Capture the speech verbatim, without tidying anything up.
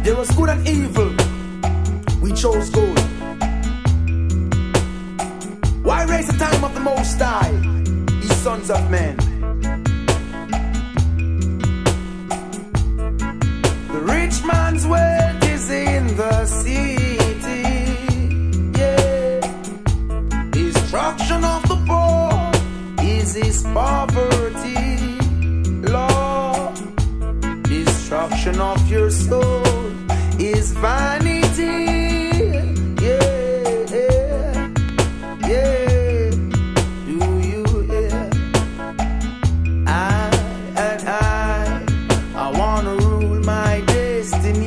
There was good and evil. We chose good. Why raise the time of the Most High, ye sons of men? The rich man's wealth is in the city. Yeah. Destruction of the poor is his poverty. Lord, destruction of your soul is vanity.